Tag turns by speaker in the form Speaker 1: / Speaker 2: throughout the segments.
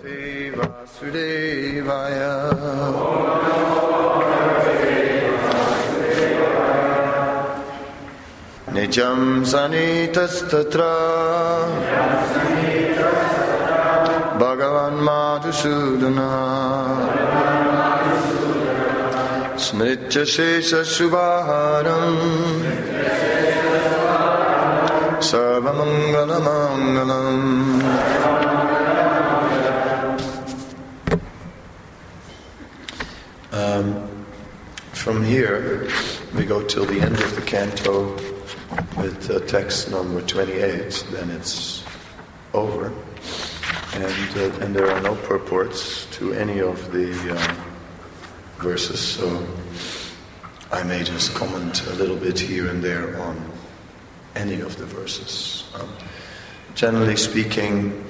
Speaker 1: Vasudevaya. Nijam sanitastatra Bhagavan Madhusudana Smritya Shesha Shubharam Sarva Mangala Mangalam. From here, we go till the end of the canto with text number 28. Then it's over, and there are no purports to any of the verses. So I may just comment a little bit here and there on any of the verses. Generally speaking,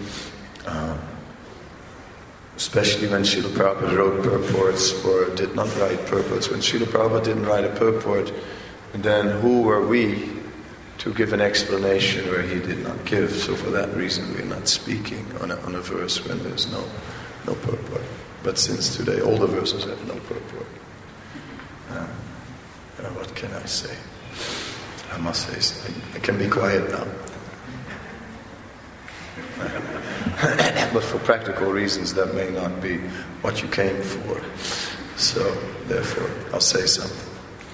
Speaker 1: especially when Srila Prabhupada wrote purports or did not write purports. When Srila Prabhupada didn't write a purport, then who were we to give an explanation where he did not give? So for that reason we're not speaking on a verse when there's no purport. But since today all the verses have no purport, what can I say? I must say something. I can be quiet now. But for practical reasons that may not be what you came for. So therefore I'll say something.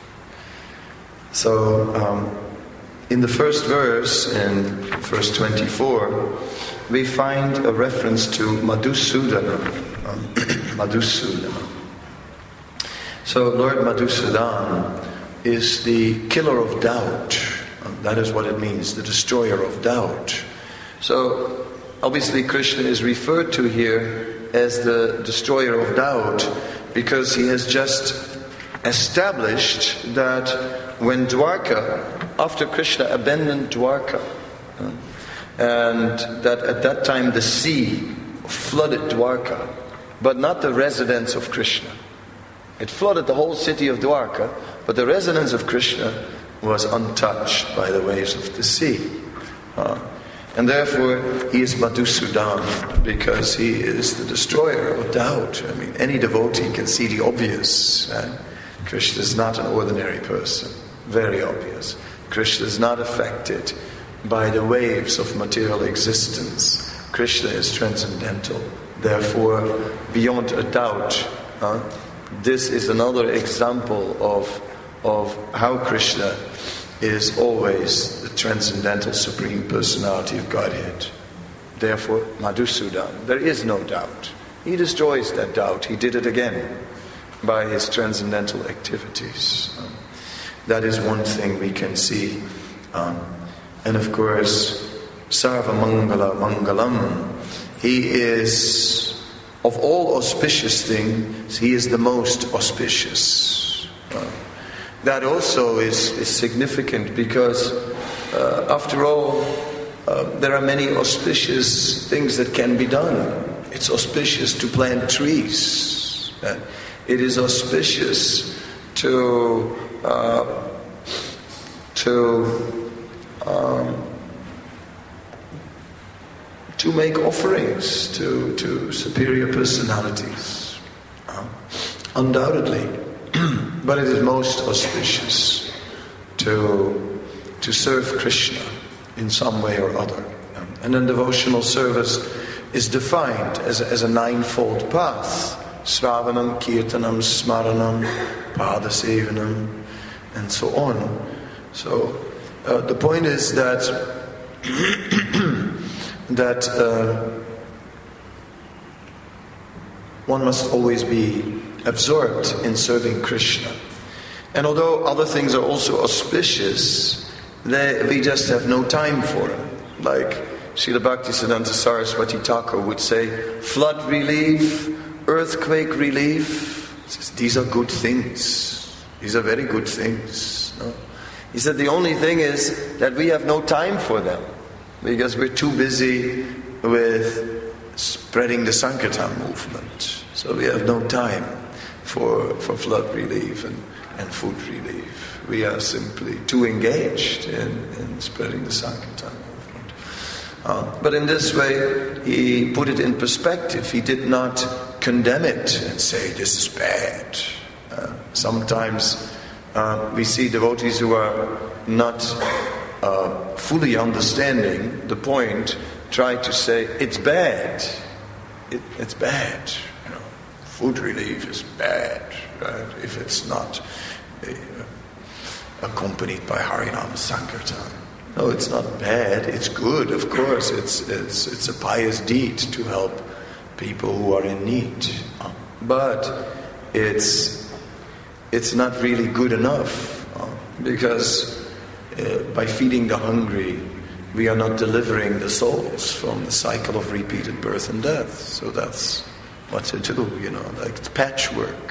Speaker 1: So in the first verse, in verse 24, we find a reference to Madhusudana. Madhusudana. So Lord Madhusudan is the killer of doubt. That is what it means, the destroyer of doubt. So obviously Krishna is referred to here as the destroyer of doubt because he has just established that when Dwarka, after Krishna abandoned Dwarka, and that at that time the sea flooded Dwarka, but not the residence of Krishna. It flooded the whole city of Dwarka, but the residence of Krishna was untouched by the waves of the sea. And therefore, he is Madhusudan, because he is the destroyer of doubt. I mean, any devotee can see the obvious. Krishna is not an ordinary person. Very obvious. Krishna is not affected by the waves of material existence. Krishna is transcendental. Therefore, beyond a doubt, this is another example of how Krishna is always the transcendental Supreme Personality of Godhead. Therefore, Madhusudan, there is no doubt. He destroys that doubt. He did it again by his transcendental activities. That is one thing we can see. And of course, Sarva Mangala Mangalam. He is, of all auspicious things, he is the most auspicious. That also is significant because, after all, there are many auspicious things that can be done. It's auspicious to plant trees. It is auspicious to make offerings to superior personalities. Undoubtedly. But it is most auspicious to serve Krishna in some way or other. And then devotional service is defined as a ninefold path. Sravanam, Kirtanam, Smaranam, Padasevanam, and so on. So the point is that one must always be absorbed in serving Krishna. And although other things are also auspicious, we just have no time for them. Like Srila Bhaktisiddhanta Saraswati Thakur would say, flood relief, earthquake relief. He says, these are good things. These are very good things. No? He said the only thing is that we have no time for them because we're too busy with spreading the Sankirtan movement. So we have no time for flood relief and food relief. We are simply too engaged in spreading the Sankirtan movement. But in this way, he put it in perspective. He did not condemn it and say, this is bad. Sometimes we see devotees who are not fully understanding the point, try to say, it's bad. It's bad. Food relief is bad, right? If it's not accompanied by Harinam Sankirtan. No, it's not bad. It's good, of course. It's a pious deed to help people who are in need. But it's not really good enough, because by feeding the hungry, we are not delivering the souls from the cycle of repeated birth and death. So that's what to do, like it's patchwork.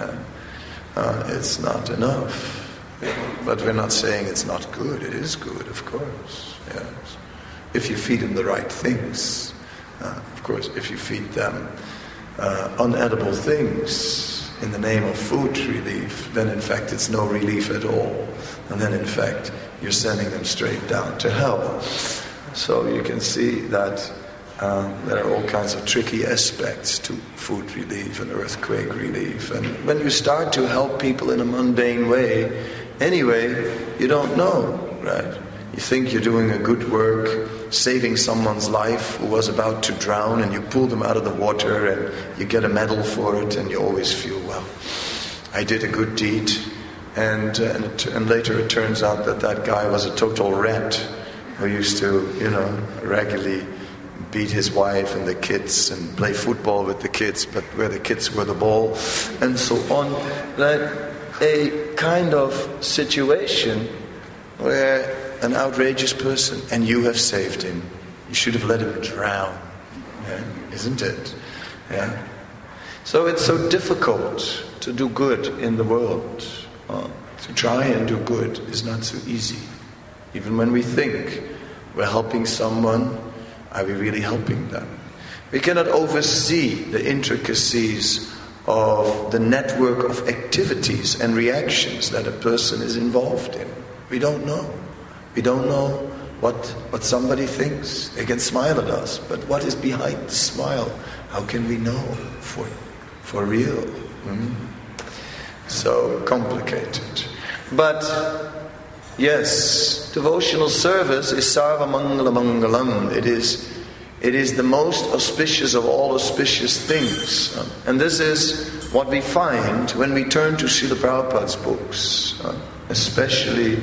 Speaker 1: It's not enough. But we're not saying it's not good. It is good, of course. Yes. If you feed them the right things. Of course, if you feed them unedible things in the name of food relief, then in fact it's no relief at all. And then in fact you're sending them straight down to hell. So you can see that there are all kinds of tricky aspects to food relief and earthquake relief. And when you start to help people in a mundane way, anyway, you don't know, right? You think you're doing a good work, saving someone's life who was about to drown, and you pull them out of the water and you get a medal for it, and you always feel, well, I did a good deed. And later it turns out that guy was a total rat who used to, regularly beat his wife and the kids and play football with the kids, but where the kids were the ball, and so on. That a kind of situation where an outrageous person, and you have saved him. You should have let him drown, isn't it? Yeah. So it's so difficult to do good in the world. To try and do good is not so easy. Even when we think we're helping someone, are we really helping them? We cannot oversee the intricacies of the network of activities and reactions that a person is involved in. We don't know. We don't know what somebody thinks. They can smile at us, but what is behind the smile? How can we know for real? So complicated. But yes, devotional service is sarva mangala mangalam. It is the most auspicious of all auspicious things. And this is what we find when we turn to Srila Prabhupada's books, especially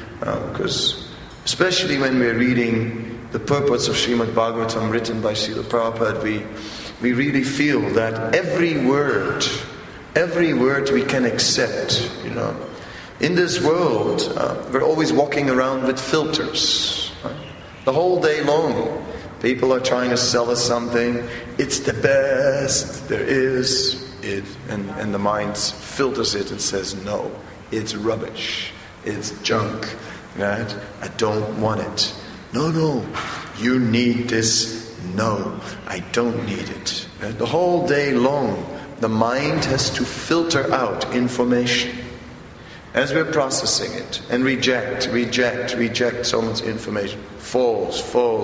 Speaker 1: when we're reading the purports of Srimad Bhagavatam written by Srila Prabhupada, we really feel that every word we can accept, In this world, we're always walking around with filters. The whole day long, people are trying to sell us something. It's the best there is. And the mind filters it and says, no, it's rubbish. It's junk. Right? I don't want it. No, you need this. No, I don't need it. Right? The whole day long, the mind has to filter out information as we're processing it and reject so much information. False.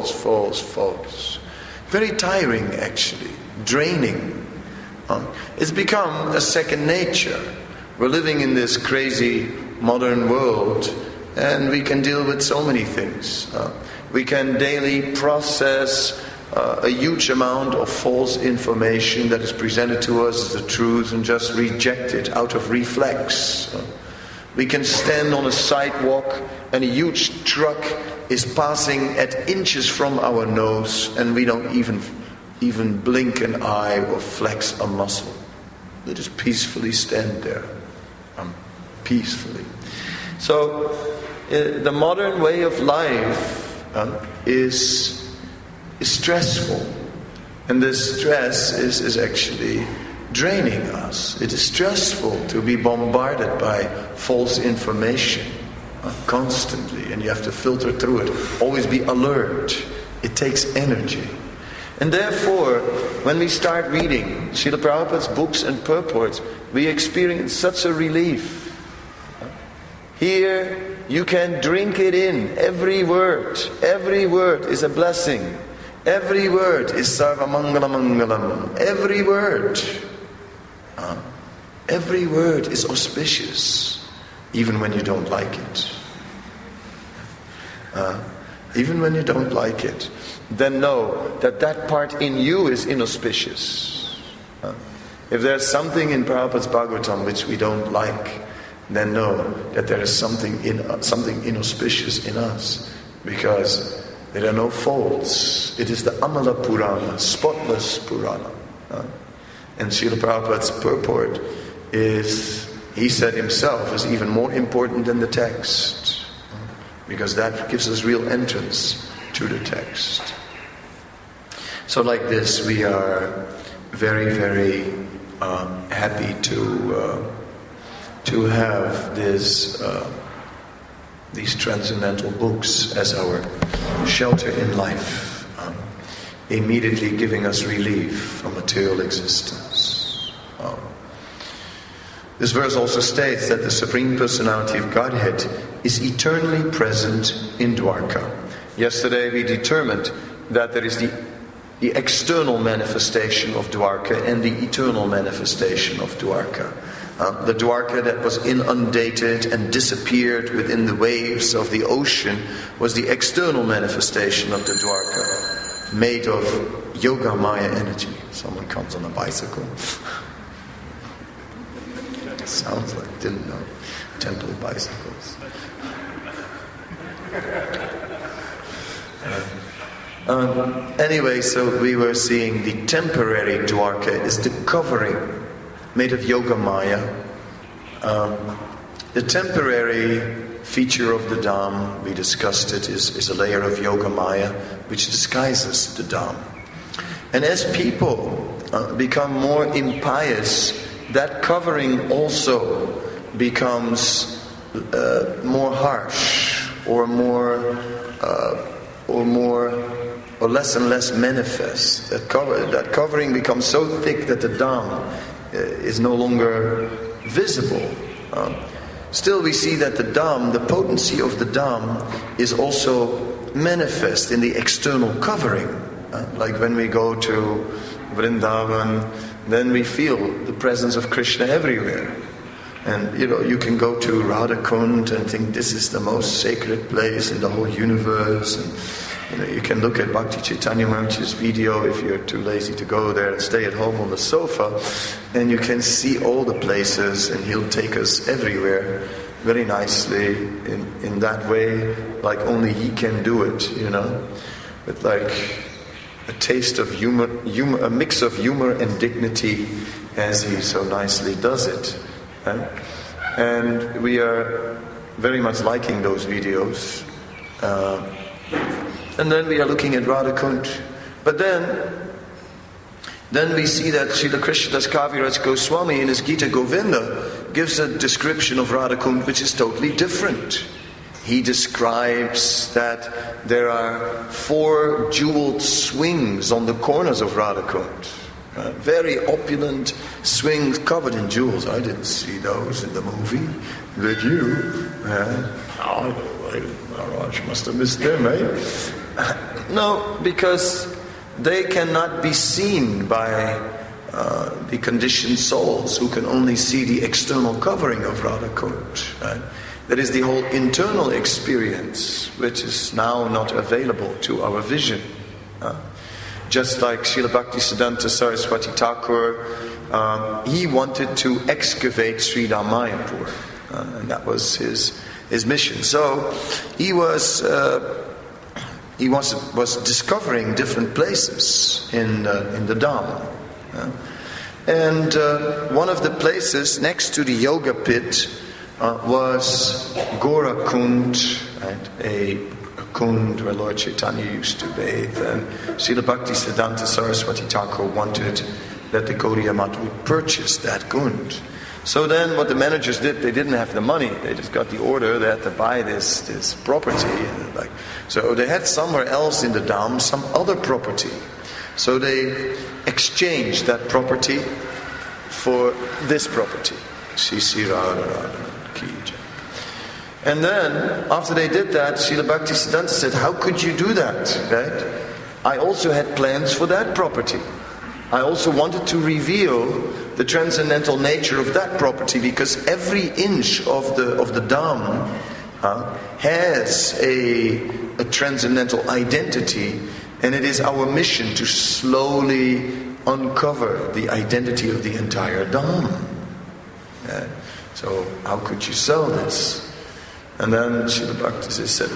Speaker 1: Very tiring, actually. Draining. It's become a second nature. We're living in this crazy modern world, and we can deal with so many things. We can daily process a huge amount of false information that is presented to us as the truth and just reject it out of reflex. We can stand on a sidewalk and a huge truck is passing at inches from our nose, and we don't even blink an eye or flex a muscle. We just peacefully stand there. Peacefully. So the modern way of life is stressful, and this stress is actually draining us. It is stressful to be bombarded by false information constantly, and you have to filter through it. Always be alert. It takes energy. And therefore, when we start reading Srila Prabhupada's books and purports, we experience such a relief. Here You can drink it in. Every word is a blessing. Every word is Sarva Mangala Mangalam. Every word is auspicious, even when you don't like it. Even when you don't like it, then know that part in you is inauspicious. If there's something in Prabhupada's Bhagavatam which we don't like, then know that there is something inauspicious in us, because there are no faults. It is the Amala Purana, spotless Purana. And Srila Prabhupada's purport is, he said himself, is even more important than the text, because that gives us real entrance to the text. So like this, we are very, very happy to have these transcendental books as our shelter in life, immediately giving us relief from material existence. This verse also states that the Supreme Personality of Godhead is eternally present in Dwarka. Yesterday we determined that there is the external manifestation of Dwarka and the eternal manifestation of Dwarka. The Dwarka that was inundated and disappeared within the waves of the ocean was the external manifestation of the Dwarka, made of Yoga Maya energy. Someone comes on a bicycle. Sounds like, didn't know. Temple bicycles. Anyway, so we were seeing the temporary Dwarka is the covering made of Yoga Maya. The temporary feature of the Dham, we discussed it, is a layer of Yoga Maya which disguises the Dham. And as people become more impious, that covering also becomes more harsh or less and less manifest. That covering becomes so thick that the Dham is no longer visible. Still we see that the Dham, the potency of the Dham, is also manifest in the external covering. Like when we go to Vrindavan, then we feel the presence of Krishna everywhere. And you can go to Radhakund and think this is the most sacred place in the whole universe. And you can look at Bhakti Chaitanya Maharaj's video if you're too lazy to go there and stay at home on the sofa, and you can see all the places, and he'll take us everywhere very nicely in that way, like only he can do it, with like a taste of humor, a mix of humor and dignity, as he so nicely does it. And we are very much liking those videos. And then we are looking at Radhakund. But then we see that Srila Krishnadas Kaviraj Goswami in his Gita Govinda gives a description of Radhakund which is totally different. He describes that there are 4 jeweled swings on the corners of Radhakund. Very opulent swings covered in jewels. I didn't see those in the movie. Did you? Maharaj must have missed them, eh? No, because they cannot be seen by the conditioned souls who can only see the external covering of Radhakund. Right? That is the whole internal experience, which is now not available to our vision. Just like Srila Bhaktisiddhanta Saraswati Thakur, he wanted to excavate Sridham Mayapur, and that was his mission. So he was discovering different places in the Dham, and one of the places next to the yoga pit was Gora Kund, right? A Kund where Lord Chaitanya used to bathe, and Srila Bhaktisiddhanta Saraswati Thakur wanted that the Gaudiya Math would purchase that Kund. So then what the managers did, they didn't have the money. They just got the order. They had to buy this property. So they had somewhere else in the Dham some other property. So they exchanged that property for this property. Shri Radha Radha Ki Jai. And then, after they did that, Srila Bhaktisiddhanta said, how could you do that? Right? I also had plans for that property. I also wanted to reveal the transcendental nature of that property, because every inch of the Dham has a transcendental identity, and it is our mission to slowly uncover the identity of the entire Dham. So how could you sell this? And then Srila Bhakti said,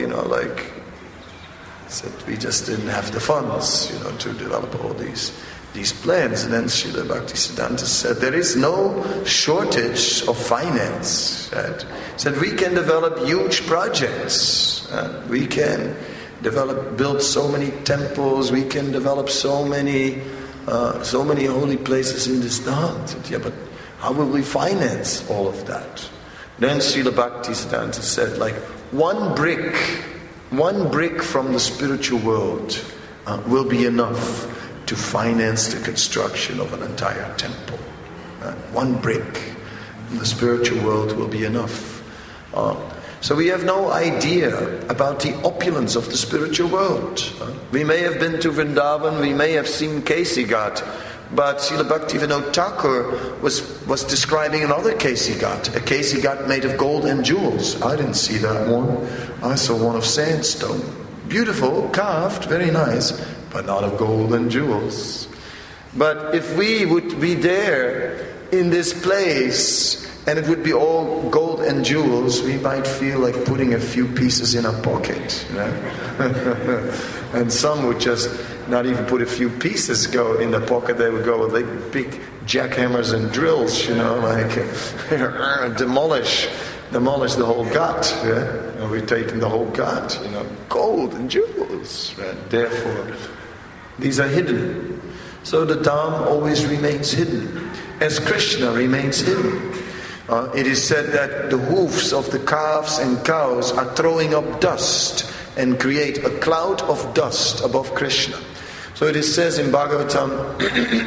Speaker 1: we just didn't have the funds, to develop all these plans. And then Srila Bhaktisiddhanta said, there is no shortage of finance. Right? Said we can develop huge projects. We can build so many temples. We can develop so many holy places in this Dham. Said, yeah, but how will we finance all of that? Then Srila Bhaktisiddhanta said, one brick from the spiritual world will be enough to finance the construction of an entire temple. One brick from the spiritual world will be enough. So we have no idea about the opulence of the spiritual world. We may have been to Vrindavan, we may have seen Kesi Ghat, but Srila Bhaktivinoda Thakur was describing another Kesi Ghat, a Kesi Ghat made of gold and jewels. I didn't see that one. I saw one of sandstone. Beautiful, carved, very nice, but not of gold and jewels. But if we would be there in this place and it would be all gold and jewels, we might feel like putting a few pieces in our pocket. And some would just not even put a few pieces go in the pocket. They would go with big jackhammers and drills, demolish the whole ghat. And we're taking the whole ghat, gold and jewels. Right? Therefore, these are hidden. So the Dham always remains hidden, as Krishna remains hidden. It is said that the hoofs of the calves and cows are throwing up dust and create a cloud of dust above Krishna. So it is says in Bhagavatam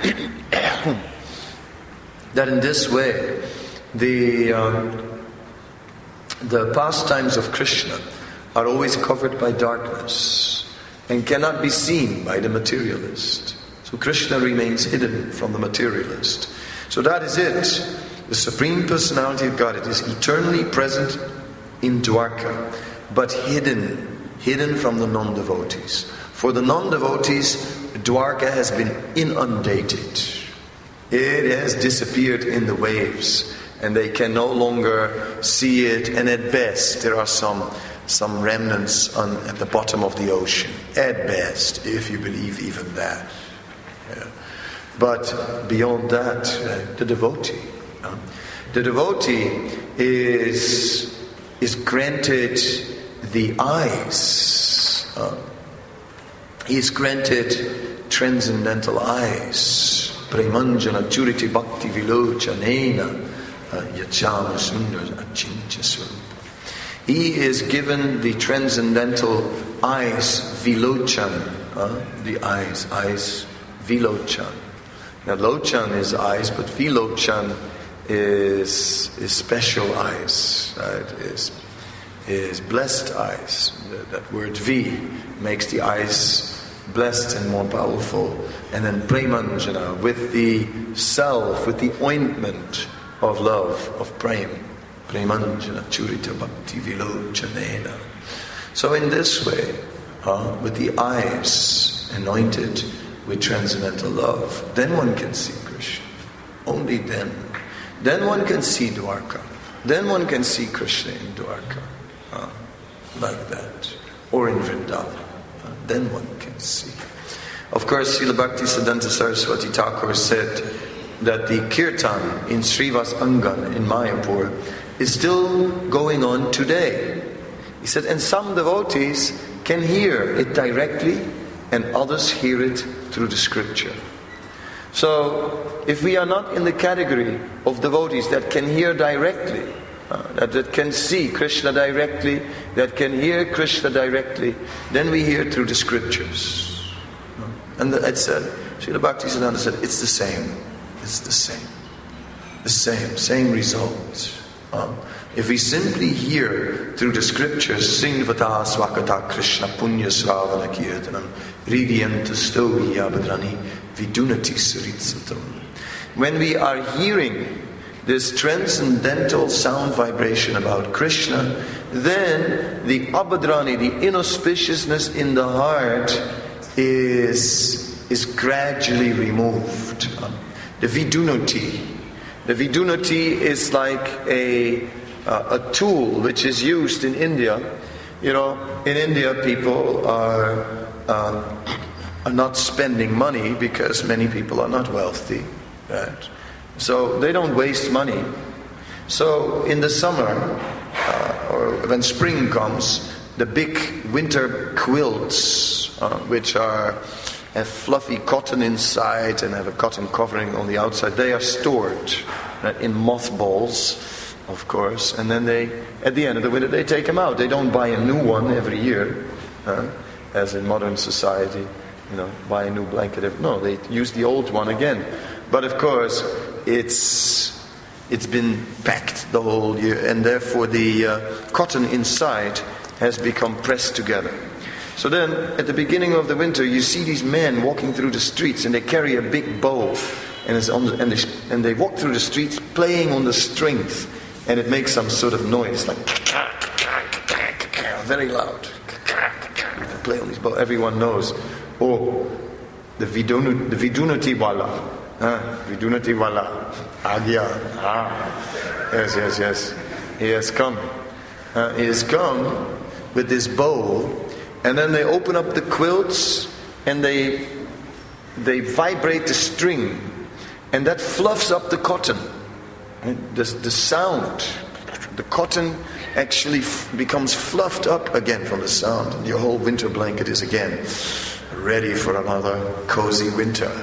Speaker 1: that in this way the pastimes of Krishna are always covered by darkness and cannot be seen by the materialist. So Krishna remains hidden from the materialist. So that is it. The Supreme Personality of God, it is eternally present in Dwarka, but hidden from the non-devotees. For the non-devotees, Dwarka has been inundated. It has disappeared in the waves, and they can no longer see it, and at best there are some remnants at the bottom of the ocean. At best, if you believe even that. Yeah. But beyond that, the devotee. The devotee is granted the eyes. He is granted transcendental eyes. Premanjana churiti bhakti vilochanena yachama sundar achincha swarupa. He is given the transcendental eyes, vilochan. The eyes, vilochan. Now lochan is eyes, but vilochan is special eyes, right? Is blessed eyes. That word V makes the eyes blessed and more powerful. And then premanjana, with the self, with the ointment of love, of prem. Premanjana churita bhakti vilochanena. So in this way, with the eyes anointed with transcendental love, then one can see Krishna. Only then. Then one can see Dwarka. Then one can see Krishna in Dwarka. Like that. Or in Vrindavan. Then one can see. Of course, Srila Bhaktisiddhanta Saraswati Thakur said that the kirtan in Srivas Angan in Mayapur is still going on today. He said, and some devotees can hear it directly and others hear it through the scripture. So, if we are not in the category of devotees that can hear directly, that can see Krishna directly, that can hear Krishna directly, then we hear through the scriptures. And it said, Srila Bhaktisiddhanta said, it's the same. It's the same. The same result. If we simply hear through the scriptures, Srinvata Swakata Krishna Punya Sravana Kirtanam Ridiyanta Stohi Abhadrani Vidunati Suritsatam. When we are hearing this transcendental sound vibration about Krishna, then the Abhadrani, the inauspiciousness in the heart is gradually removed. The Vidunati. The Vidunati is like a tool which is used in India. You know, in India people are not spending money because many people are not wealthy, right? So they don't waste money. So in the summer, or when spring comes, the big winter quilts, which have fluffy cotton inside and have a cotton covering on the outside, they are stored in mothballs, of course, and then at the end of the winter they take them out. They don't buy a new one every year, as in modern society, buy a new blanket. No, they use the old one again. But of course, it's been packed the whole year, and therefore the cotton inside has become pressed together. So then, at the beginning of the winter, you see these men walking through the streets, and they carry a big bow, and they walk through the streets playing on the strings, and it makes some sort of noise, like very loud. They play on these bows. Everyone knows. Oh, the Vidunati Wala. Vidunati Wala. Yes. He has come. He has come with this bow. And then they open up the quilts and they vibrate the string, and that fluffs up the cotton. The sound, the cotton actually becomes fluffed up again from the sound, and your whole winter blanket is again ready for another cozy winter.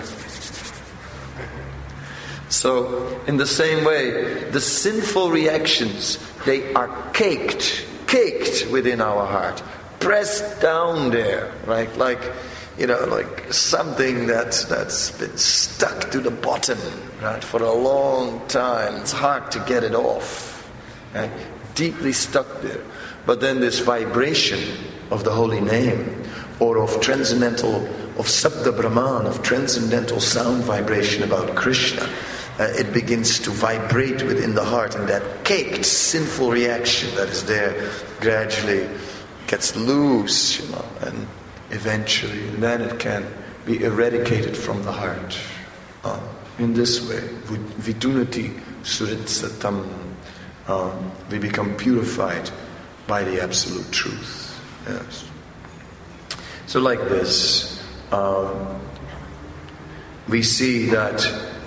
Speaker 1: So in the same way, the sinful reactions, they are caked within our heart. Pressed down there, right? Like something that's been stuck to the bottom, right, for a long time. It's hard to get it off, right? Deeply stuck there. But then this vibration of the holy name, or of Sabda Brahman, of transcendental sound vibration about Krishna, it begins to vibrate within the heart, and that caked sinful reaction that is there gradually gets loose, and eventually then it can be eradicated from the heart. In this way, Vidunati Suritsatam, we become purified by the absolute truth. Yes. So like this, we see that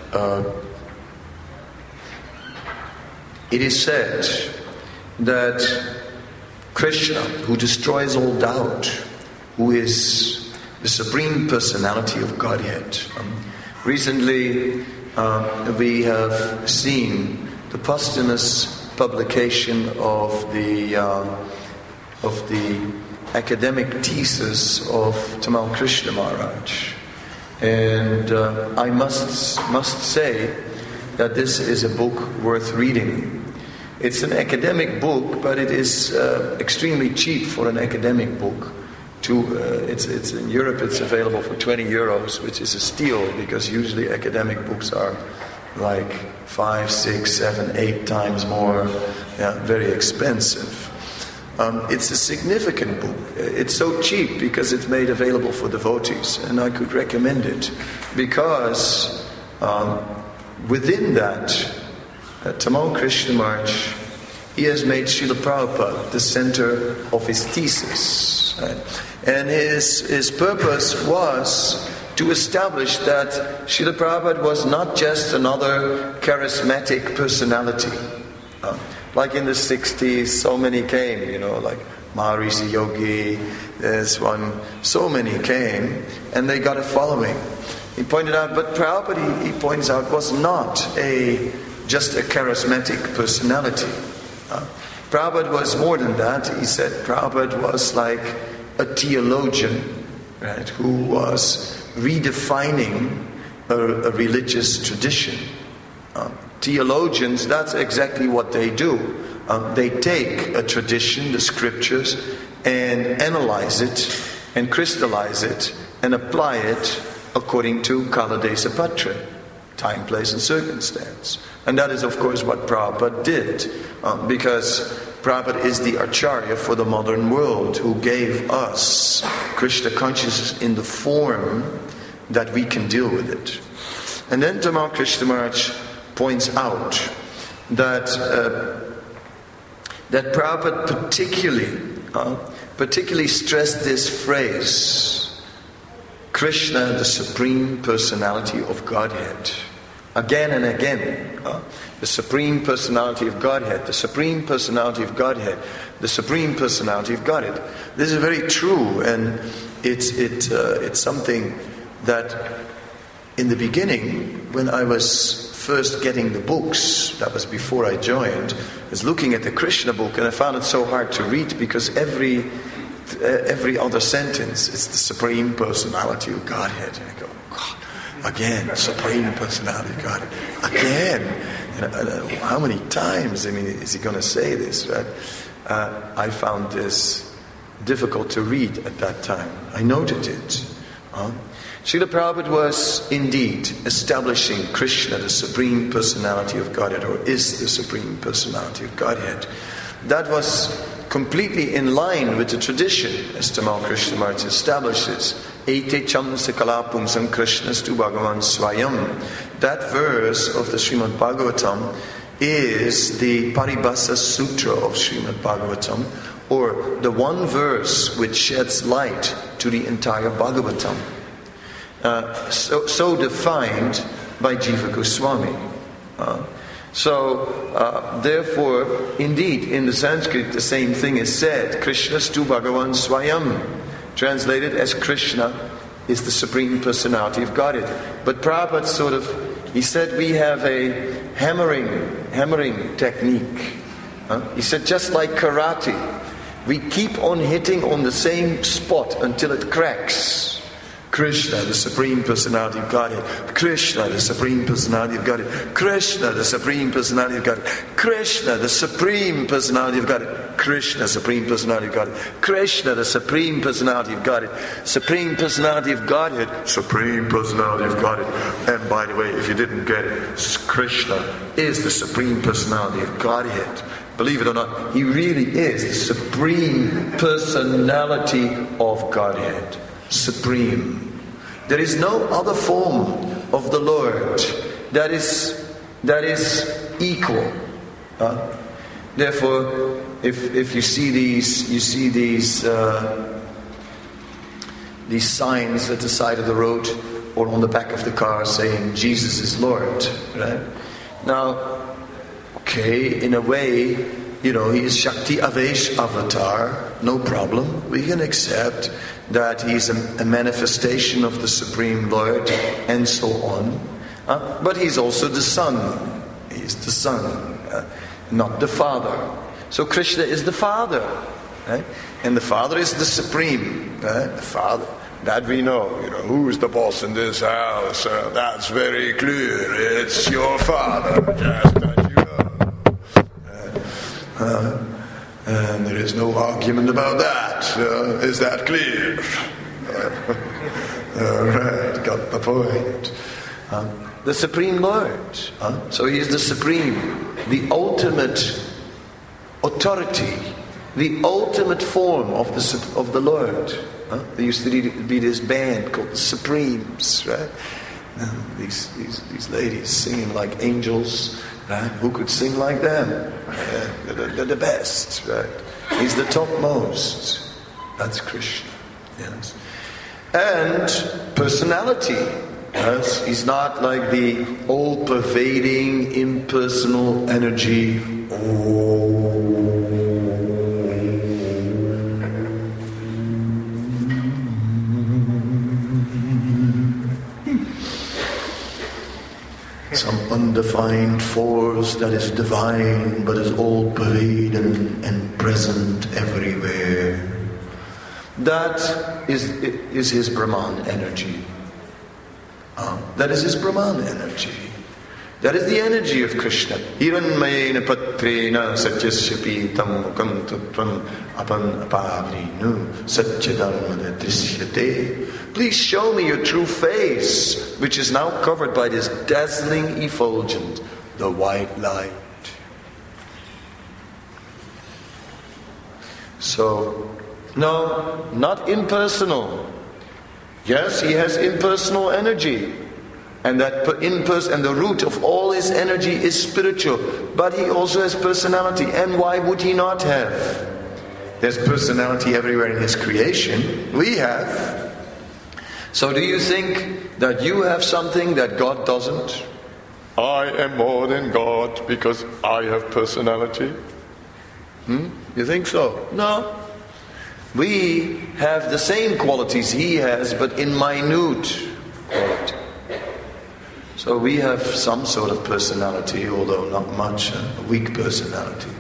Speaker 1: it is said that Krishna, who destroys all doubt, who is the Supreme Personality of Godhead. Recently, we have seen the posthumous publication of the academic thesis of Tamal Krishna Maharaj, and I must say that this is a book worth reading. It's an academic book, but it is extremely cheap for an academic book. It's in Europe. It's available for 20 euros, which is a steal, because usually academic books are like 5, 6, 7, 8 times more, very expensive. It's a significant book. It's so cheap because it's made available for devotees, and I could recommend it because within that, Tamal Krishna Maharaj, he has made Srila Prabhupada the center of his thesis. Right? And his purpose was to establish that Srila Prabhupada was not just another charismatic personality. Like in the 60s, so many came, like Maharishi Yogi, there's one, so many came, and they got a following. He pointed out, but Prabhupada, he points out, was not just a charismatic personality. Prabhupada was more than that. He said Prabhupada was like a theologian, right, who was redefining a religious tradition. Theologians, that's exactly what they do. They take a tradition, the scriptures, and analyze it, and crystallize it, and apply it according to Kala Desa Patra, time, place, and circumstance. And that is, of course, what Prabhupada did, because Prabhupada is the Acharya for the modern world, who gave us Krishna consciousness in the form that we can deal with it. And then Tamal Krishna Maharaj points out that Prabhupada particularly stressed this phrase, Krishna, the Supreme Personality of Godhead. Again and again. The Supreme Personality of Godhead, the Supreme Personality of Godhead, the Supreme Personality of Godhead. This is very true, and it's something that in the beginning, when I was first getting the books, that was before I joined, I was looking at the Krishna book, and I found it so hard to read because every other sentence is the Supreme Personality of Godhead. And I go, God, again, Supreme Personality of Godhead, again. And how many times, is he going to say this, right? I found this difficult to read at that time. I noted it. Srila Prabhupada was indeed establishing Krishna, the Supreme Personality of Godhead, or is the Supreme Personality of Godhead. That was completely in line with the tradition, as Tamal Krishna Maharaj establishes. Ete cham sakala pumsam krishnastu bhagavan swayam. That verse of the Srimad Bhagavatam is the Paribhasa Sutra of Srimad Bhagavatam, or the one verse which sheds light to the entire Bhagavatam. So defined by Jiva Goswami. Therefore, indeed, in the Sanskrit, the same thing is said. Krishnastu Bhagavan Swayam, translated as Krishna is the Supreme Personality of Godhead. But Prabhupada he said we have a hammering technique. He said just like karate, we keep on hitting on the same spot until it cracks. Krishna, the Supreme Personality of Godhead. Krishna, the Supreme Personality of Godhead. Krishna, the Supreme Personality of Godhead. Krishna, the Supreme Personality of Godhead. Krishna, Supreme Personality of Godhead. Krishna, the Supreme Personality of Godhead. Supreme Personality of Godhead. Supreme Personality of Godhead. And by the way, if you didn't get it, Krishna is the Supreme Personality of Godhead. Believe it or not, he really is the Supreme Personality of Godhead. Supreme. There is no other form of the Lord that is equal. Therefore, if you see these signs at the side of the road or on the back of the car saying Jesus is Lord, right? Now, okay, in a way, he is Shakti Avesh avatar, no problem. We can accept that he's a manifestation of the Supreme Lord and so on. But he's also the Son. He's the Son, not the Father. So Krishna is the Father. Right? And the Father is the Supreme. Right? The Father. That we know. Who's the boss in this house? That's very clear. It's your Father. Just that you know. And there is no argument about that. Is that clear? All right, got the point. The Supreme Lord. So he is the Supreme, the ultimate authority, the ultimate form of the Lord. There used to be this band called the Supremes, right? These ladies singing like angels. Right? Who could sing like them? They're the best, right? He's the topmost. That's Krishna. Yes. And personality. Yes? He's not like the all-pervading, impersonal energy. Some undefined force that is divine but is all pervading and present everywhere. That is his Brahman energy. That is his Brahman energy. That is the energy of Krishna. Hiranmayena patrena satyasya pitam mukam tattvam apan apavrinu satyadharmana drishyate. Please show me your true face, which is now covered by this dazzling effulgence, the white light. So, no, not impersonal. Yes, he has impersonal energy. And that and the root of all his energy is spiritual. But he also has personality. And why would he not have? There's personality everywhere in his creation. We have. So do you think that you have something that God doesn't? I am more than God because I have personality. You think so? No. We have the same qualities he has, but in minute quality. So we have some sort of personality, although not much, a weak personality.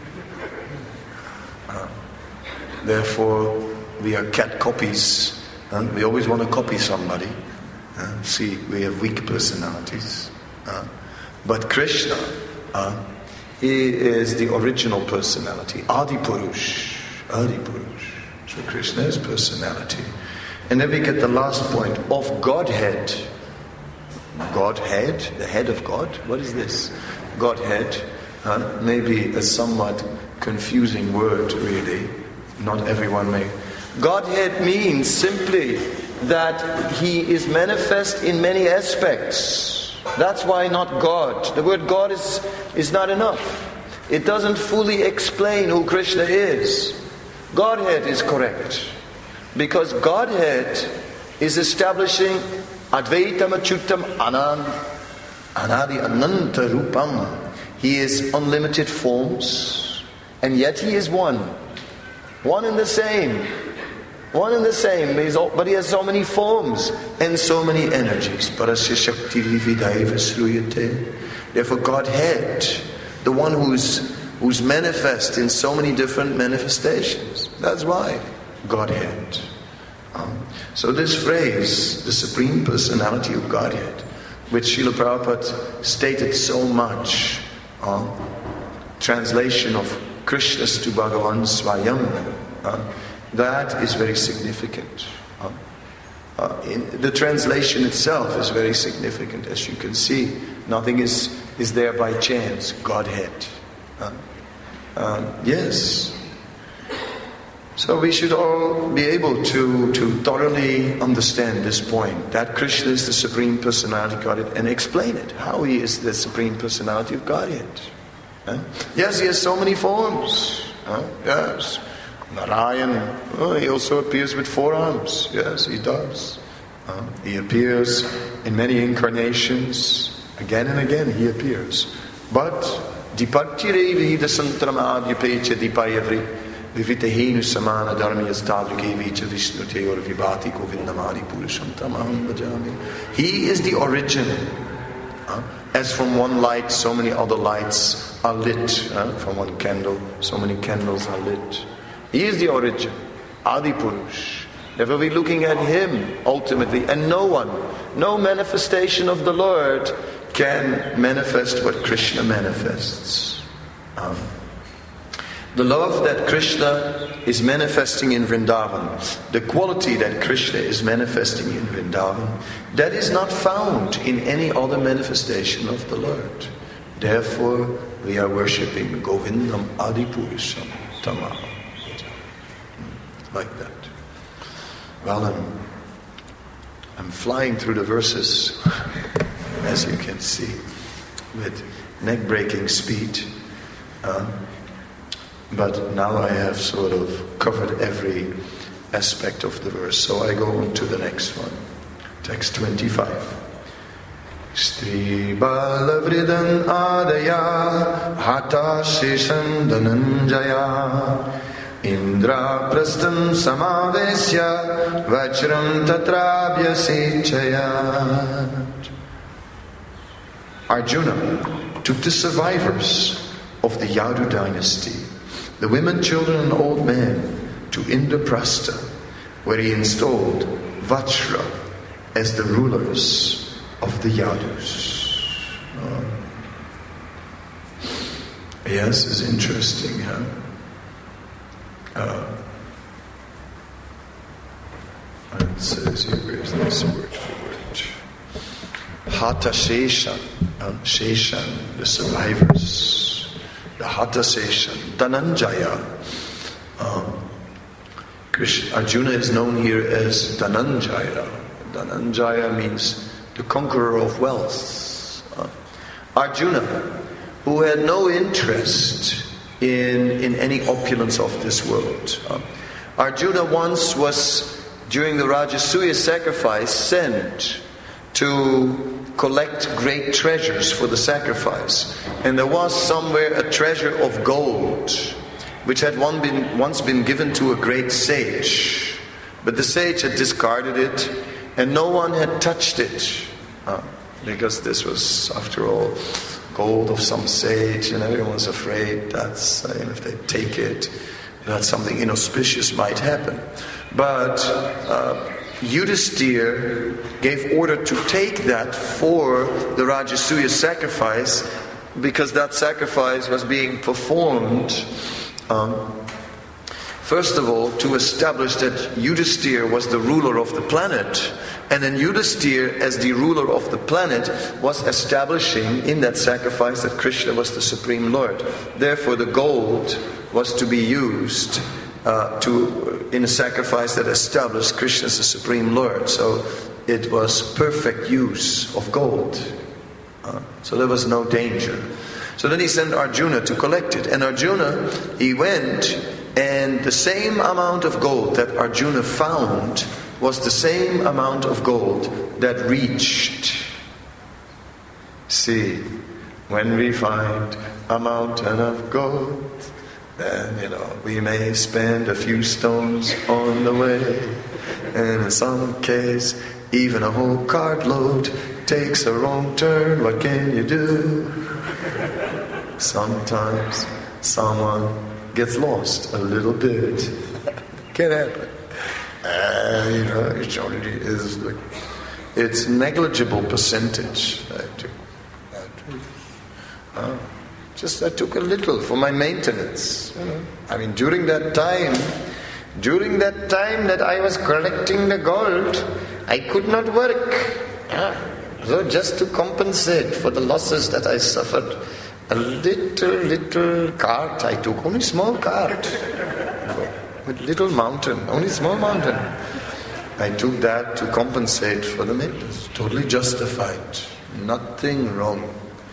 Speaker 1: Therefore, we are cat copies. We always want to copy somebody. See, we have weak personalities. But Krishna, he is the original personality. Adipurush. Adipurush. So Krishna is personality. And then we get the last point of Godhead. Godhead, the head of God. What is this? Godhead, maybe a somewhat confusing word, really. Not everyone may. Godhead means simply that he is manifest in many aspects. That's why not God. The word God is not enough. It doesn't fully explain who Krishna is. Godhead is correct. Because Godhead is establishing Advaitam Achyutam Anadi Ananta Rupam. He is unlimited forms, and yet he is one. One and the same. One and the same. But he has so many forms and so many energies. Parasya Shakti Vividaiva Sruyate. Therefore Godhead, the one who's manifest in so many different manifestations. That's why Godhead. So this phrase, the Supreme Personality of Godhead, which Srila Prabhupada stated so much, translation of Krishnastu Bhagavan Swayam, that is very significant. The translation itself is very significant, as you can see. Nothing is there by chance. Godhead. Yes. So we should all be able to thoroughly understand this point, that Krishna is the Supreme Personality of Godhead, and explain it, how he is the Supreme Personality of Godhead. Yes, he has so many forms. Yes. Narayan, he also appears with 4 arms. Yes, he does. He appears in many incarnations. Again and again he appears. But Dipatire Vidasantram Adyapecha Dipayavri Vivitahenu Samana Dharmiyas Tadrukevicha Vishnu Teor Vibhati Govindamadi Purusham Tamaham Bhajami. He is the origin. As from one light, so many other lights are lit. From one candle, so many candles are lit. He is the origin, Adi Purush. Therefore we're looking at him ultimately, and no manifestation of the Lord can manifest what Krishna manifests. The love that Krishna is manifesting in Vrindavan, the quality that Krishna is manifesting in Vrindavan, that is not found in any other manifestation of the Lord. Therefore we are worshipping Govindam Adipurusham Tamaham. Like that. Well, I'm flying through the verses, as you can see, with neck-breaking speed. But now I have sort of covered every aspect of the verse. So I go on to the next one. Text 25. Stri Balavridan Adaya Hata Sheshan Dhananjaya Indra Prastham Samavesya Vajram Tatrabhya Sechayat. Arjuna took the survivors of the Yadu dynasty, the women, children and old men, to Indraprastha, where he installed Vajra as the rulers of the Yadus. Yes, it's interesting, huh? It says here, where's this word for word? Hatha Sheshan, Sheshan, the survivors. The Hatha Sheshan, Dhananjaya. Arjuna is known here as Dhananjaya. Dhananjaya means the conqueror of wealth. Arjuna, who had no interest in any opulence of this world. Arjuna once was, during the Rajasuya sacrifice, sent to collect great treasures for the sacrifice. And there was somewhere a treasure of gold, which had once been given to a great sage. But the sage had discarded it, and no one had touched it. Because this was, after all, gold of some sage, and everyone was afraid that if they take it, that something inauspicious might happen. But Yudhisthira gave order to take that for the Rajasuya sacrifice, because that sacrifice was being performed, first of all, to establish that Yudhisthira was the ruler of the planet. And then Yudhisthira, as the ruler of the planet, was establishing in that sacrifice that Krishna was the Supreme Lord. Therefore, the gold was to be used in a sacrifice that established Krishna as the Supreme Lord. So it was perfect use of gold. So there was no danger. So then he sent Arjuna to collect it. And Arjuna, he went, and the same amount of gold that Arjuna found was the same amount of gold that reached. See, when we find a mountain of gold, then, we may spend a few stones on the way. And in some case, even a whole cartload takes a wrong turn. What can you do? Sometimes someone gets lost a little bit. Can happen. It's negligible percentage. I took a little for my maintenance. During that time that I was collecting the gold, I could not work. So just to compensate for the losses that I suffered, a little cart I took, only small cart. With little mountain, only small mountain. I took that to compensate for the maintenance. Totally justified. Nothing wrong.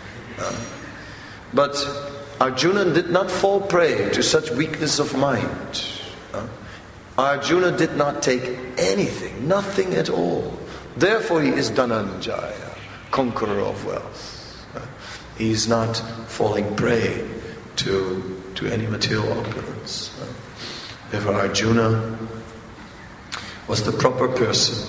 Speaker 1: But Arjuna did not fall prey to such weakness of mind. Arjuna did not take anything, nothing at all. Therefore he is Dhananjaya, conqueror of wealth. He is not falling prey to any material opulence. Therefore Arjuna was the proper person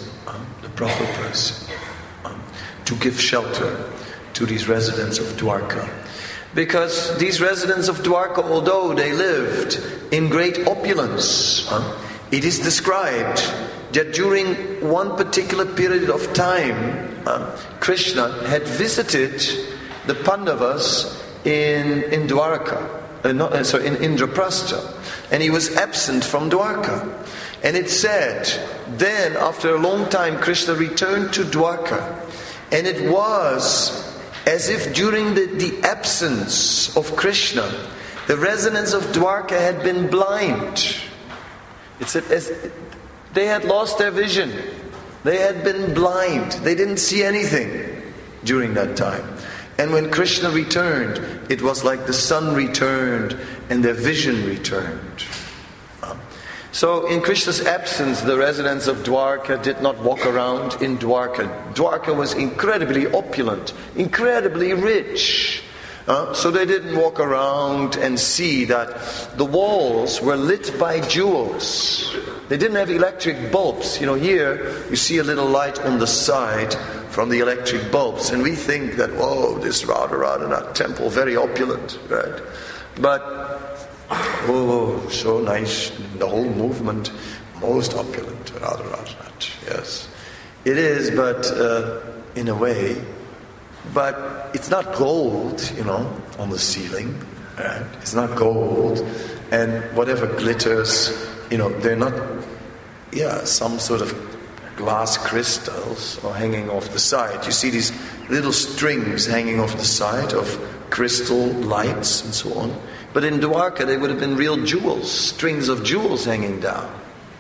Speaker 1: to give shelter to these residents of Dwarka. Because these residents of Dwarka, although they lived in great opulence, it is described that during one particular period of time, Krishna had visited the Pandavas in Dwarka, in Indraprastha, and he was absent from Dwarka. And it said, then after a long time, Krishna returned to Dwarka, and it was as if during the absence of Krishna, the residents of Dwarka had been blind. It said as they had lost their vision. They had been blind. They didn't see anything during that time. And when Krishna returned, it was like the sun returned and their vision returned. So in Krishna's absence, the residents of Dwarka did not walk around in Dwarka. Dwarka was incredibly opulent, incredibly rich. So they didn't walk around and see that the walls were lit by jewels. They didn't have electric bulbs. Here you see a little light on the side from the electric bulbs. And we think that, whoa, this Radharanath temple, very opulent, right? But so nice. The whole movement, most opulent, Radharanath. Yes, it is, but in a way, but it's not gold, on the ceiling. Right? It's not gold, and whatever glitters, they're not, some sort of glass crystals or hanging off the side. You see these little strings hanging off the side of crystal lights and so on. But in Dwarka, they would have been real jewels, strings of jewels hanging down.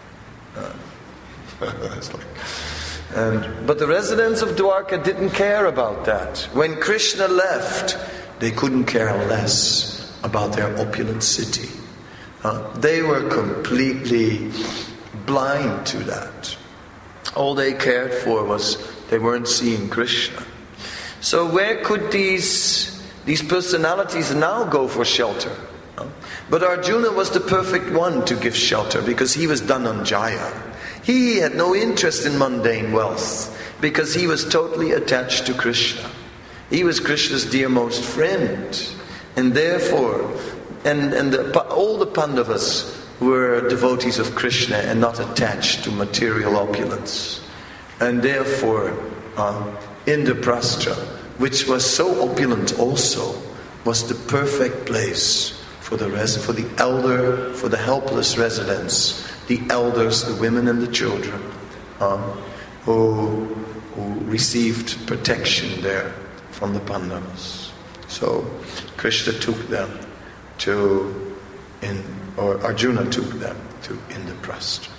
Speaker 1: But the residents of Dwarka didn't care about that. When Krishna left, they couldn't care less about their opulent city. They were completely blind to that. All they cared for was they weren't seeing Krishna. So where could these personalities now go for shelter? But Arjuna was the perfect one to give shelter because he was Dhananjaya. He had no interest in mundane wealth because he was totally attached to Krishna. He was Krishna's dearmost friend. And therefore, all the Pandavas were devotees of Krishna and not attached to material opulence. And therefore, Indraprastha, which was so opulent also, was the perfect place for the helpless residents, the elders, the women and the children, who received protection there from the Pandavas. So Krishna took them Arjuna took them to Indraprastha.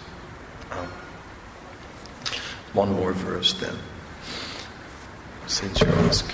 Speaker 1: One more verse then, since you're asking.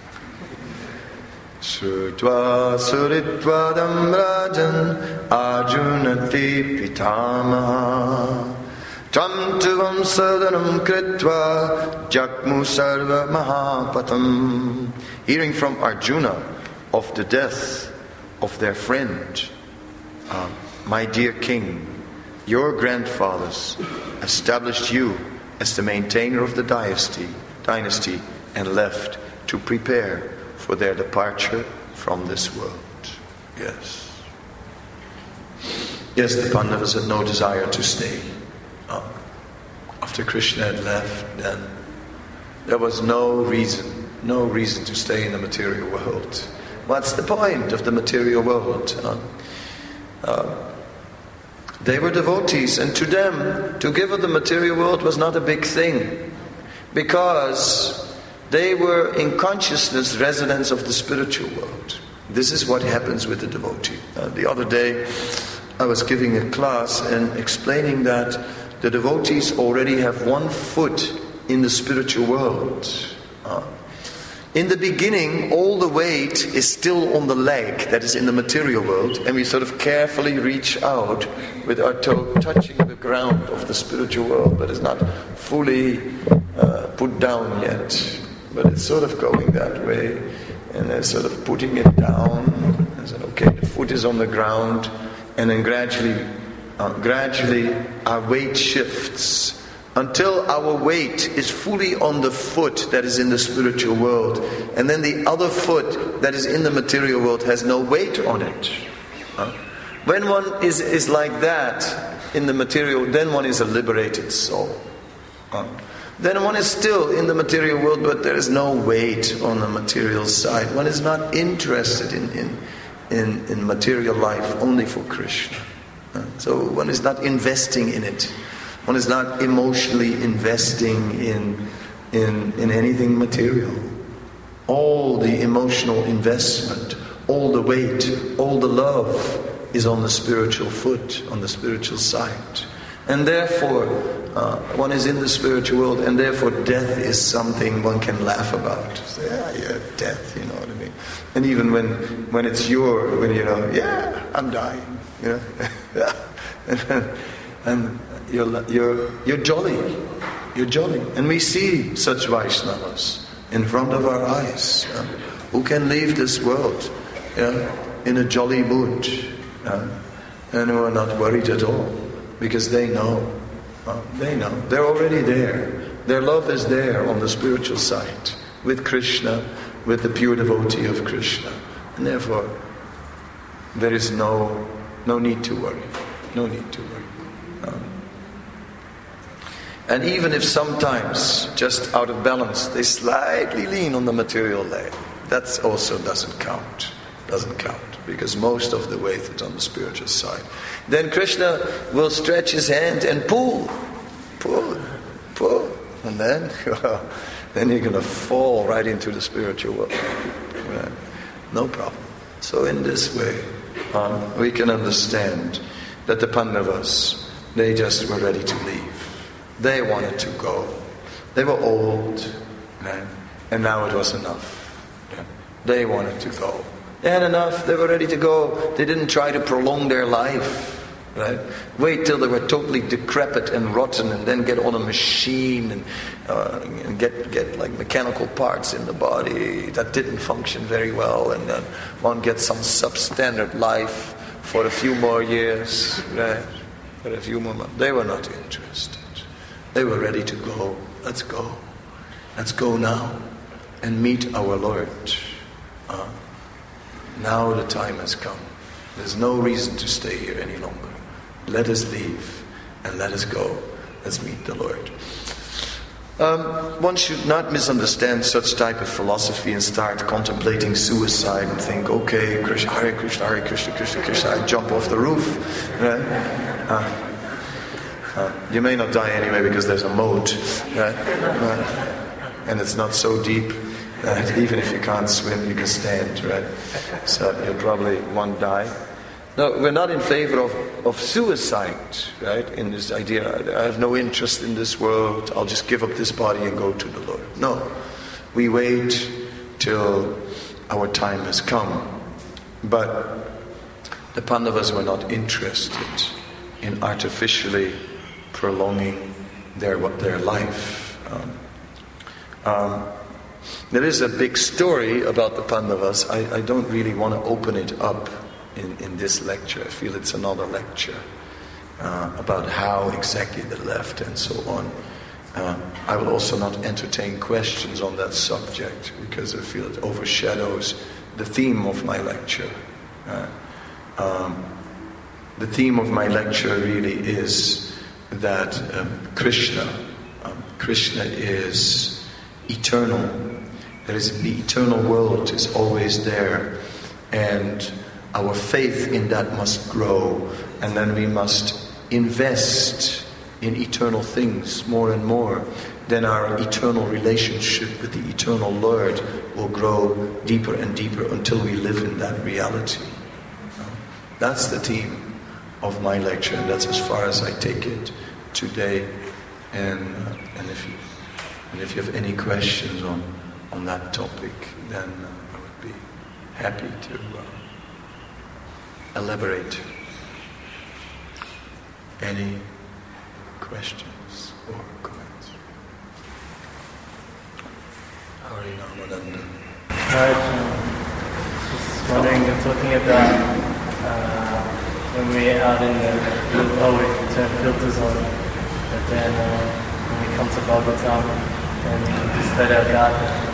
Speaker 1: Shrutva suritvadam rajan Arjunati pitamaha Tam tuvam sadanam kritva Jakmu sarva mahapatam. Hearing from Arjuna of the death of their friend, my dear king, your grandfathers established you as the maintainer of the dynasty and left to prepare for their departure from this world. Yes, the Pandavas had no desire to stay. After Krishna had left, then there was no reason to stay in the material world. What's the point of the material world? They were devotees, and to them, to give up the material world was not a big thing, because they were in consciousness residents of the spiritual world. This is what happens with the devotee. The other day, I was giving a class and explaining that the devotees already have one foot in the spiritual world. In the beginning, all the weight is still on the leg that is in the material world, and we sort of carefully reach out with our toe touching the ground of the spiritual world, but it's not fully put down yet. But it's sort of going that way, and they're sort of putting it down. And said, okay, the foot is on the ground, and then gradually our weight shifts until our weight is fully on the foot that is in the spiritual world, and then the other foot that is in the material world has no weight on it. When one is like that in the material, then one is a liberated soul. Then one is still in the material world, but there is no weight on the material side. One is not interested in material life only for Krishna. So one is not investing in it. One is not emotionally investing in anything material. All the emotional investment, all the weight, all the love is on the spiritual foot, on the spiritual side. And therefore, one is in the spiritual world, and therefore death is something one can laugh about. Say, death, you know what I mean? And even when it's I'm dying, and you're jolly, and we see such Vaishnavas in front of our eyes, who can leave this world, in a jolly mood, and who are not worried at all, because they know, they're already there. Their love is there on the spiritual side, with Krishna, with the pure devotee of Krishna, and therefore there is no need to worry. No need to worry. And even if sometimes, just out of balance, they slightly lean on the material leg, that also doesn't count. Doesn't count, because most of the weight is on the spiritual side. Then Krishna will stretch his hand and pull. And then you're going to fall right into the spiritual world. Right? No problem. So in this way, we can understand that the Pandavas, they just were ready to leave. They wanted to go. They were old, right? And now it was enough. Yeah? They wanted to go. They had enough. They were ready to go. They didn't try to prolong their life. Right? Wait till they were totally decrepit and rotten, and then get on a machine and get like mechanical parts in the body that didn't function very well, and then one gets some substandard life for a few more years, right? For a few more months. They were not interested. They were ready to go. Let's go. Let's go now and meet our Lord. Now the time has come. There's no reason to stay here any longer. Let us leave and let us go. Let's meet the Lord. One should not misunderstand such type of philosophy and start contemplating suicide and think, okay, Krishna, Hare Krishna, Hare Krishna, Krishna Krishna, I jump off the roof. Right? You may not die anyway because there's a moat, right? And it's not so deep that even if you can't swim, you can stand, right? So you probably won't die. No, we're not in favor of suicide, right? In this idea, I have no interest in this world, I'll just give up this body and go to the Lord. No, we wait till our time has come. But the Pandavas were not interested in artificially prolonging their life. There is a big story about the Pandavas. I don't really want to open it up in this lecture. I feel it's another lecture about how exactly they left and so on. I will also not entertain questions on that subject because I feel it overshadows the theme of my lecture. The theme of my lecture really is that Krishna is eternal. There is the eternal world is always there, and our faith in that must grow, and then we must invest in eternal things more and more. Then our eternal relationship with the eternal Lord will grow deeper and deeper until we live in that reality. That's the theme of my lecture, and that's as far as I take it today. And if you have any questions on that topic, then I would be happy to elaborate. Any questions or comments? Hari Namananda.
Speaker 2: Just wondering, you're talking about when we're out in we turn filters on, but then when we come to Bhagavatam, then we just let our guard down.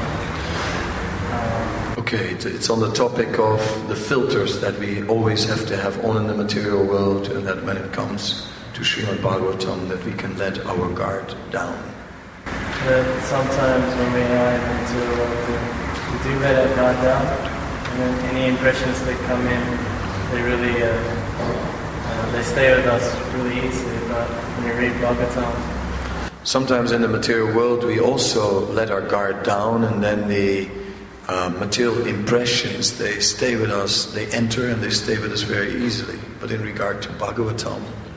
Speaker 1: Okay, it's on the topic of the filters that we always have to have on in the material world, and that when it comes to Srimad Bhagavatam, that we can let our guard down.
Speaker 2: But sometimes when we are in the material world, we do let our guard down, and then any impressions that come in, they really they stay with us really easily. But when you read Bhagavatam,
Speaker 1: sometimes in the material world we also let our guard down, and then the material impressions, they stay with us, they enter and they stay with us very easily. But in regard to Bhagavatam, ...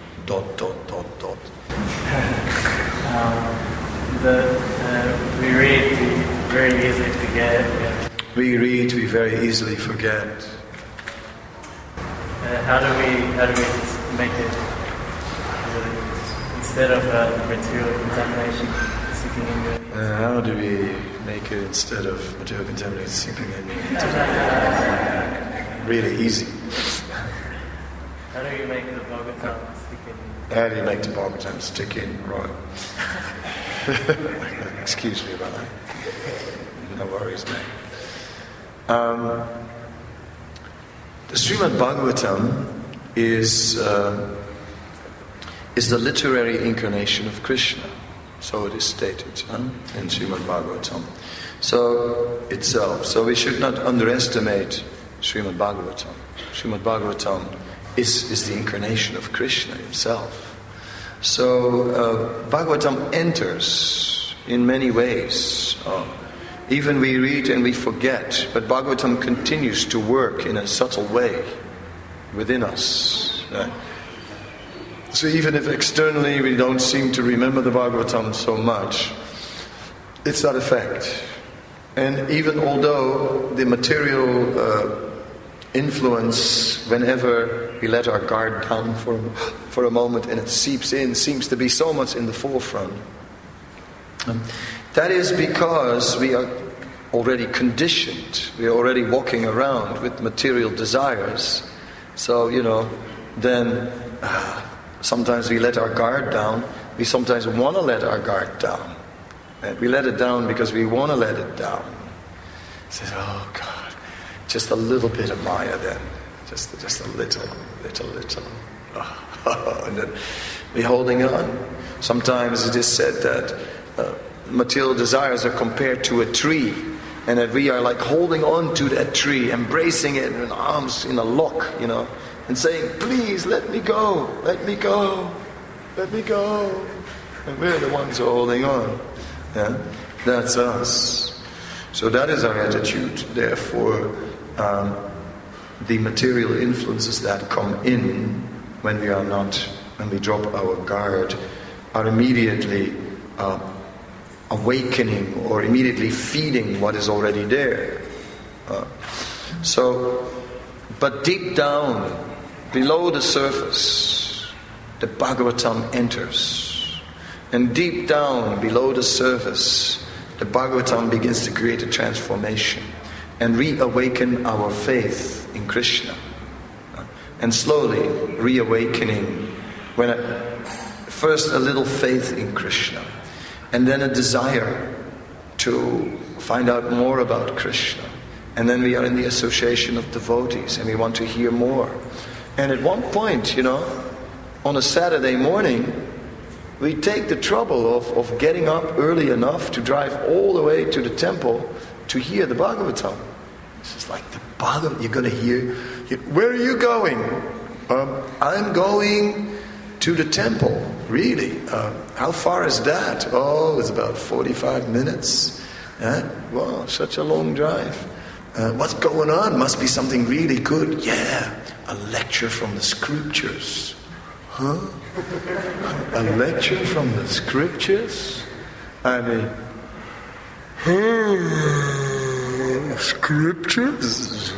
Speaker 2: we read, we very easily forget. Yeah.
Speaker 1: We read, we very easily forget.
Speaker 2: How do we make it instead of material contamination seeping into it?
Speaker 1: How do we make it instead of material contamination seeping into it? Really easy.
Speaker 2: How do you make the Bhagavatam stick in?
Speaker 1: How do you make the Bhagavatam stick in? Right. Excuse me about that. No worries, man. The Srimad Bhagavatam is the literary incarnation of Krishna. So it is stated in Srimad Bhagavatam. So itself. So we should not underestimate Srimad Bhagavatam. Srimad Bhagavatam is the incarnation of Krishna himself. So Bhagavatam enters in many ways. Even we read and we forget, but Bhagavatam continues to work in a subtle way within us. Right? So even if externally we don't seem to remember the Bhagavatam so much, it's that effect. And even although the material influence, whenever we let our guard down for a moment and it seeps in, seems to be so much in the forefront. That is because we are already conditioned. We are already walking around with material desires. So, then sometimes we let our guard down. We sometimes want to let our guard down. And we let it down because we want to let it down. Says, oh God, just a little bit of Maya then. Just a little. And then we're holding on. Sometimes it is said that material desires are compared to a tree, and that we are like holding on to that tree, embracing it in arms in a lock, and saying, please let me go, let me go, let me go. And we're the ones who are holding on. Yeah? That's us. So that is our attitude. Therefore, the material influences that come in when we drop our guard, are immediately awakening or immediately feeding what is already there. But deep down, below the surface, the Bhagavatam enters. And deep down, below the surface, the Bhagavatam begins to create a transformation and reawaken our faith in Krishna. And slowly reawakening, first a little faith in Krishna, and then a desire to find out more about Krishna. And then we are in the association of devotees and we want to hear more. And at one point, on a Saturday morning, we take the trouble of getting up early enough to drive all the way to the temple to hear the Bhagavatam. This is like the Bhagavatam, you're going to hear. Where are you going? I'm going to the temple. Really? How far is that? Oh, it's about 45 minutes. Wow, such a long drive. What's going on? Must be something really good. Yeah, a lecture from the scriptures. Huh? A lecture from the scriptures? I mean, scriptures?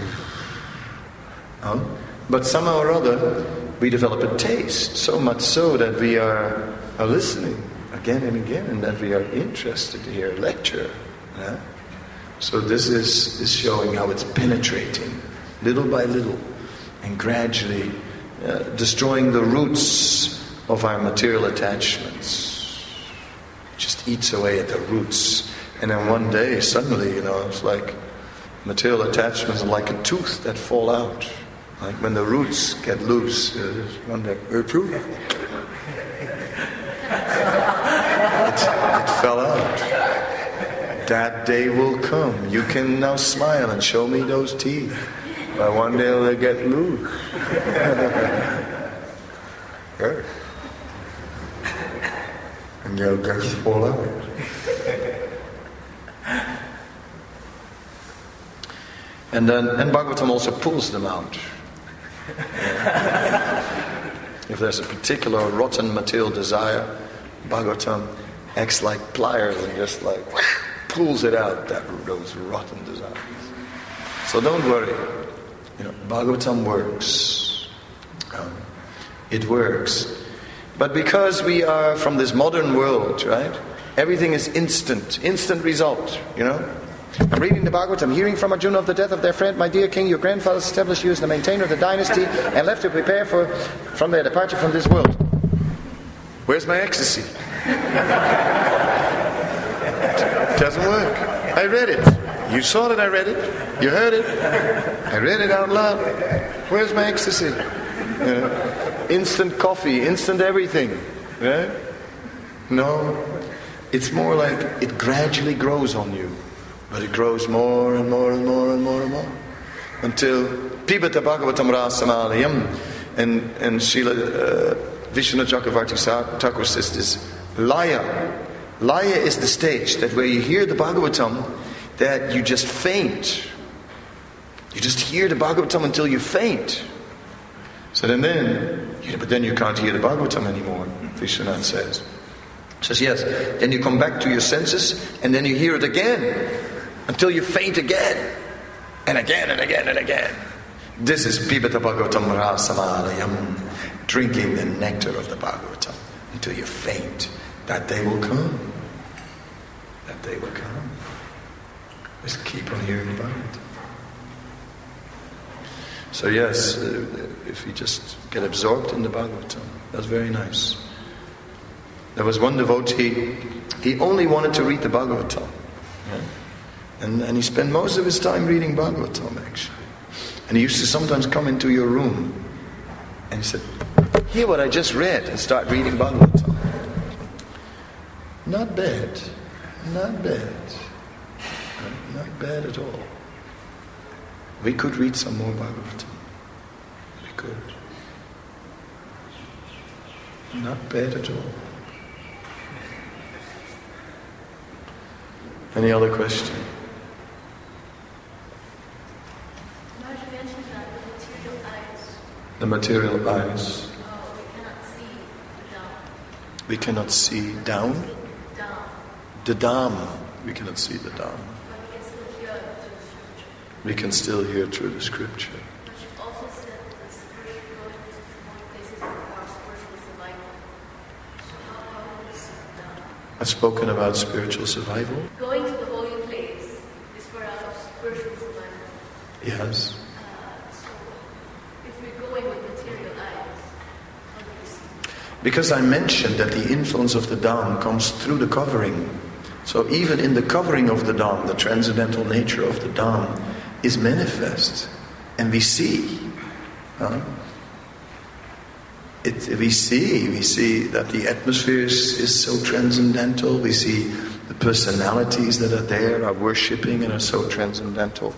Speaker 1: But somehow or other, we develop a taste, so much so that we are listening again and again, and that we are interested to hear a lecture. Yeah? So this is showing how it's penetrating, little by little, and gradually destroying the roots of our material attachments. Just eats away at the roots. And then one day, suddenly, it's like material attachments are like a tooth that fall out. Like when the roots get loose, one day, it fell out. That day will come. You can now smile and show me those teeth. But one day they'll get loose. And they'll just fall out. And Bhagavatam also pulls them out. If there's a particular rotten material desire, Bhagavatam acts like pliers and just like pulls it out, those rotten desires. So don't worry. Bhagavatam works. It works. But because we are from this modern world, right? Everything is instant result, I'm reading the Bhagavatam, hearing from Arjuna of the death of their friend, my dear king, your grandfathers established you as the maintainer of the dynasty and left to prepare from their departure from this world. Where's my ecstasy? It doesn't work. I read it. You saw that I read it. You heard it. I read it out loud. Where's my ecstasy? Instant coffee, instant everything. Right? No. It's more like it gradually grows on you. But it grows more and more and more and more and more. Until Pibata Bhagavatam Rasamayam and Srila Vishnu Chakravarti Thakur says this, Laya. Laya is the stage that where you hear the Bhagavatam, that you just faint. You just hear the Bhagavatam until you faint. So but then you can't hear the Bhagavatam anymore, Vishwanath says. Says yes, then you come back to your senses and then you hear it again until you faint again and again and again and again. This is Pibata Bhagavatam Rasamayam, drinking the nectar of the Bhagavatam until you faint. That day will come. That day will come. Just keep on hearing about it. So yes, if you just get absorbed in the Bhagavatam, that's very nice. There was one devotee, he only wanted to read the Bhagavatam. Yeah. And he spent most of his time reading Bhagavatam, actually. And he used to sometimes come into your room and he said, hear what I just read, and start reading Bhagavatam. Not bad. Not bad. Not bad at all. We could read some more Bhagavatam. We could. Not bad at all. Any other question?
Speaker 3: You mentioned that the material eyes.
Speaker 1: The material eyes.
Speaker 3: We cannot see down.
Speaker 1: We cannot see down? The Dham. We cannot see the Dham. We can still hear through the scripture.
Speaker 3: But you've also said that the spirit goes to more places that are spiritual survival. So how do we see that?
Speaker 1: I've spoken about spiritual survival.
Speaker 3: Going to the holy place is for our spiritual survival.
Speaker 1: Yes.
Speaker 3: So if we're going with material eyes, how do we see?
Speaker 1: Because I mentioned that the influence of the Dham comes through the covering. So even in the covering of the Dham, the transcendental nature of the Dham is manifest, and we see. We see that the atmosphere is so transcendental. We see the personalities that are there are worshipping and are so transcendental.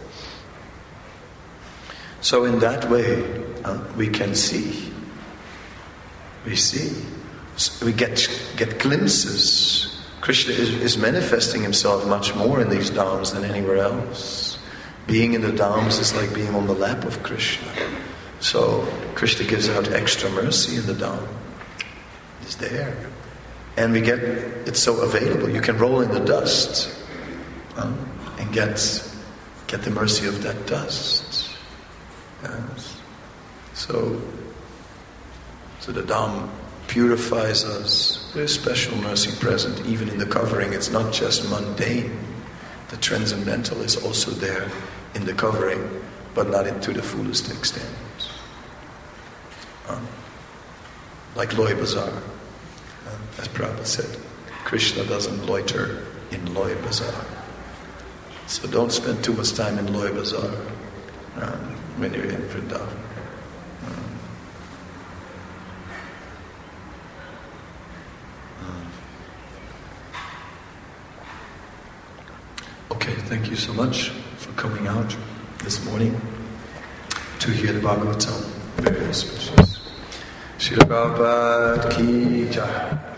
Speaker 1: So in that way, we can see. We see. We get glimpses. Krishna is manifesting himself much more in these dhams than anywhere else. Being in the dhams is like being on the lap of Krishna. So Krishna gives out extra mercy in the dham. It's there. And it's so available. You can roll in the dust and get the mercy of that dust. Yes. So the dham purifies us. There's special mercy present even in the covering. It's not just mundane. The transcendental is also there in the covering, but not to the fullest extent. Like Loy Bazaar. As Prabhupada said, Krishna doesn't loiter in Loy Bazaar. So don't spend too much time in Loy Bazaar when you're in Vrindavan. Okay, thank you so much for coming out this morning to hear the Bhagavatam. Very auspicious. Srila Prabhupada Ki Jai.